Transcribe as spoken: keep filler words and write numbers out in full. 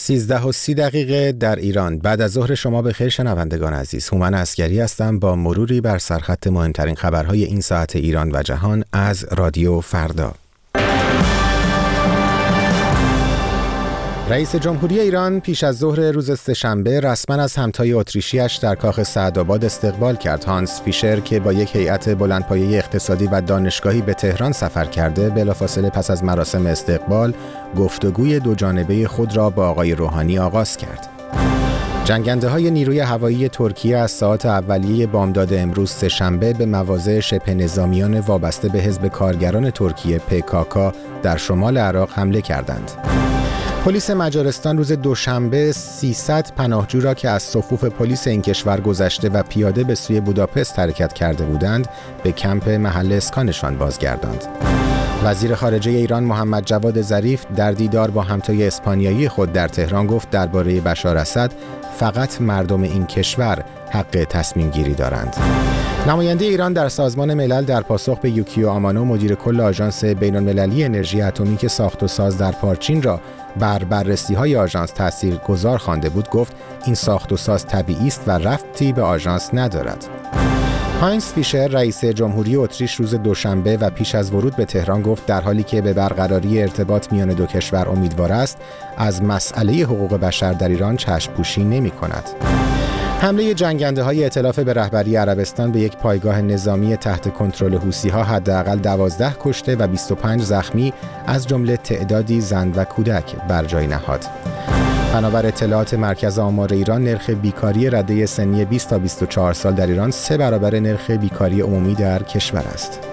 سیزده و سی دقیقه در ایران. بعد از ظهر شما بخیر شنوندگان عزیز. هومن عسگری هستم با مروری بر سرخط مهمترین خبرهای این ساعت ایران و جهان از رادیو فردا. رئیس جمهوری ایران پیش از ظهر روز سه‌شنبه رسما از همتای اتریشیش در کاخ سعدآباد استقبال کرد. هانس فیشر که با یک هیئت بلندپایه اقتصادی و دانشگاهی به تهران سفر کرده، بلافاصله پس از مراسم استقبال گفتگوی دو جانبه خود را با آقای روحانی آغاز کرد. جنگنده‌های نیروی هوایی ترکیه از ساعات اولیه بامداد امروز سه‌شنبه به مواضع شبه نظامیان وابسته به حزب کارگران ترکیه پی کی کی در شمال عراق حمله کردند. پلیس مجارستان روز دوشنبه سیصد پناهجو را که از صفوف پلیس این کشور گذشته و پیاده به سوی بوداپست حرکت کرده بودند به کمپ محل اسکانشان بازگرداند. وزیر خارجه ایران محمد جواد ظریف در دیدار با همتای اسپانیایی خود در تهران گفت درباره بشار اسد فقط مردم این کشور حق تصمیم گیری دارند. نماینده ایران در سازمان ملل در پاسخ به یوکیو آمانو مدیر کل آژانس بین‌المللی انرژی اتمی که ساخت و ساز در پارچین را بر بررسی‌های آژانس تاثیرگذار خوانده بود گفت این ساخت و ساز طبیعی است و ربطی به آژانس ندارد. هاینز فیشر رئیس جمهوری اتریش روز دوشنبه و پیش از ورود به تهران گفت در حالی که به برقراری ارتباط میان دو کشور امیدوار است، از مسئله حقوق بشر در ایران چشم‌پوشی نمی‌کند. حمله جنگنده‌های ائتلاف به رهبری عربستان به یک پایگاه نظامی تحت کنترل حوثی‌ها حداقل دوازده کشته و بیست و پنج زخمی از جمله تعدادی زن و کودک بر جای نهاد. بنابر اطلاعات مرکز آمار ایران، نرخ بیکاری رده سنی بیست تا بیست و چهار سال در ایران سه برابر نرخ بیکاری عمومی در کشور است.